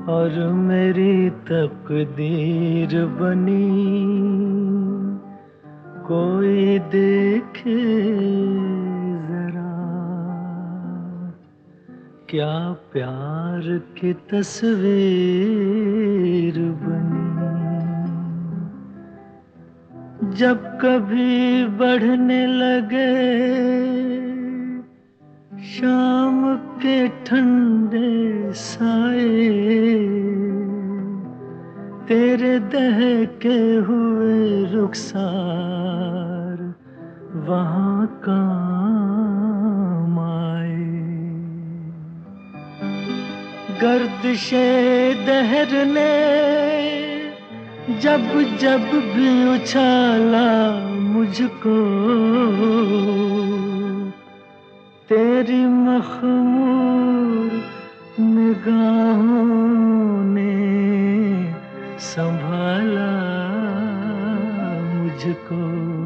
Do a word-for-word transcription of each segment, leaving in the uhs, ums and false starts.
और मेरी तकदीर बनी कोई देखे जरा, क्या प्यार की तस्वीर बनी। जब कभी बढ़ने लगे शाम के ठंडे साए, तेरे दहके हुए रुखसार वहाँ काम आए। गर्दिशे दहर ने जब जब भी उछाला मुझको, तेरी मखमूर निगाहों ने संभाला मुझको।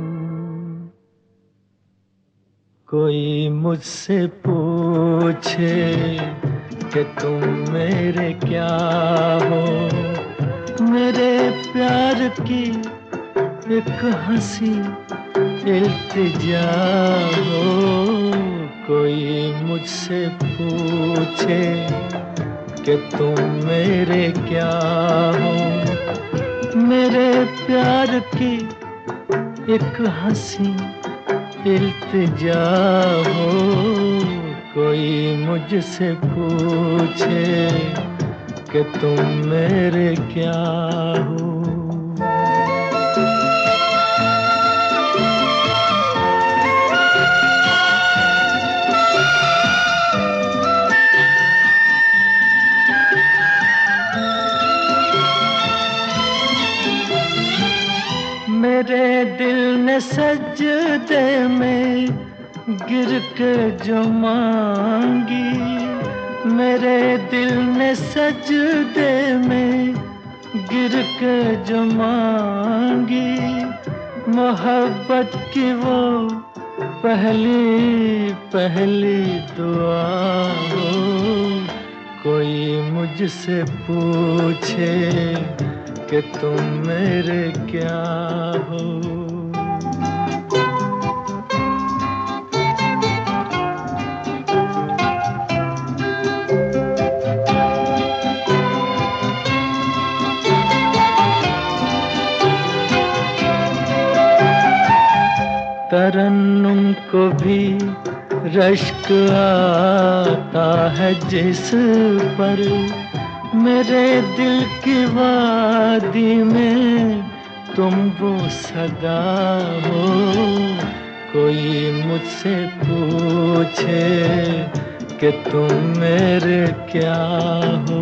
कोई मुझसे पूछे कि तुम मेरे क्या हो, मेरे प्यार की एक हंसी इल्तिजा हो। कोई मुझसे पूछे कि तुम मेरे क्या हो, मेरे प्यार की एक हंसी इल्तिजा हो। कोई मुझसे पूछे कि तुम मेरे क्या हो। मेरे दिल ने सजदे में गिर के जो मांगी, मेरे दिल ने सजदे में गिर के जो मांगी, मोहब्बत की वो पहली पहली दुआ हो। कोई मुझसे पूछे कि तुम मेरे क्या हो। तरन्नुम को भी रश्क आता है जिस पर, मेरे दिल की वादी में तुम वो सदा हो। कोई मुझसे पूछे कि तुम मेरे क्या हो।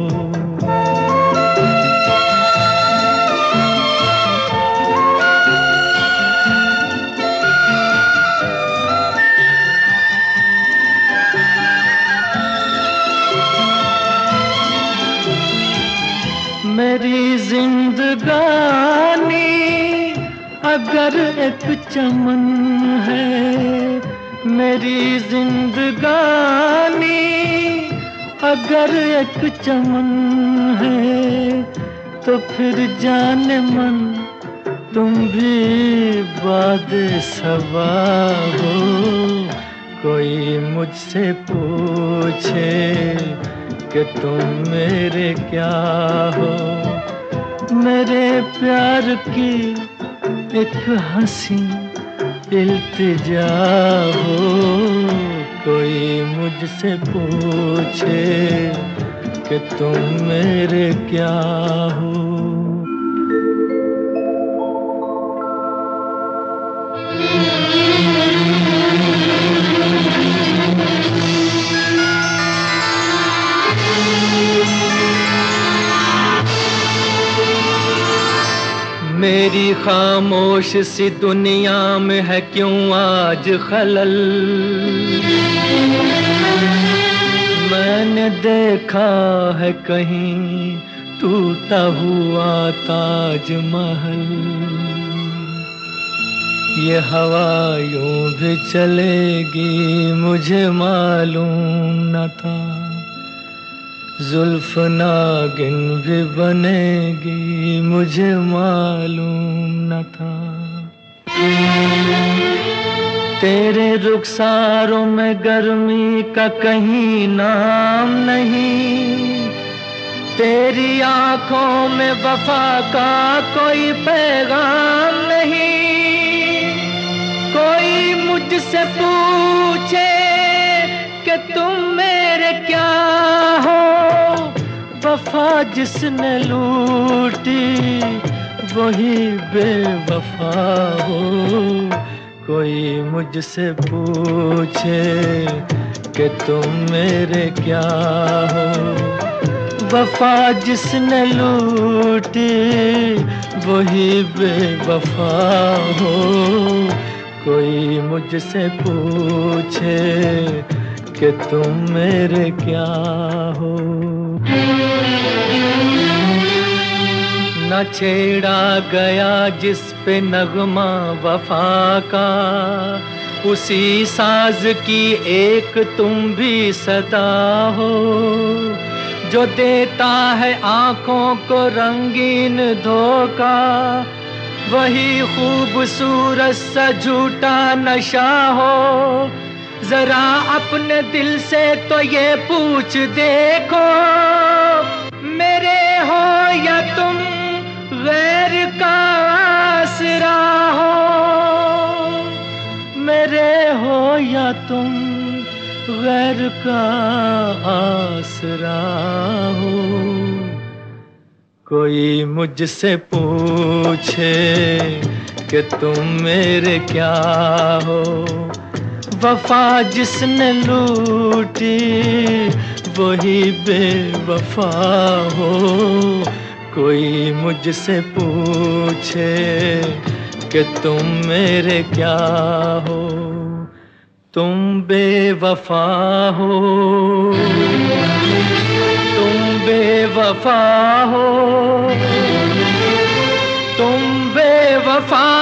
मेरी जिंदगानी अगर एक चमन है, मेरी जिंदगानी अगर एक चमन है, तो फिर जाने मन तुम भी बादे सबा हो। कोई मुझसे पूछे कि तुम मेरे क्या हो, मेरे प्यार की एक हंसी इल्तिजा हो। कोई मुझसे पूछे कि तुम मेरे क्या हो। मेरी खामोश सी दुनिया में है क्यों आज खलल, मैंने देखा है कहीं टूटा हुआ ताजमहल। ये हवा यूं भी चलेगी मुझे मालूम न था, जुल्फ नागिन भी बनेगी मुझे मालूम न था। तेरे रुखसारों में गर्मी का कहीं नाम नहीं, तेरी आंखों में वफा का कोई पैगाम नहीं। कोई मुझसे पूछे कि तुम मेरे क्या हो, वफा जिसने लूटी वही बेवफा हो। कोई मुझसे पूछे कि तुम मेरे क्या हो, वफा जिसने लूटी वही बेवफा हो। कोई मुझसे पूछे कि तुम मेरे क्या हो। न छेड़ा गया जिस पे नगमा वफा का, उसी साज की एक तुम भी सदा हो। जो देता है आंखों को रंगीन धोखा, वही खूबसूरत सा झूठा नशा हो। जरा अपने दिल से तो ये पूछ देखो, मेरे हो या तुम गैर का आसरा हो। मेरे हो या तुम गैर का आसरा हो। कोई मुझसे पूछे कि तुम मेरे क्या हो, वफा जिसने लूटी वही बेवफा हो। कोई मुझसे पूछे कि तुम मेरे क्या हो, तुम बेवफा हो। तुम बेवफा हो, तुम बेवफा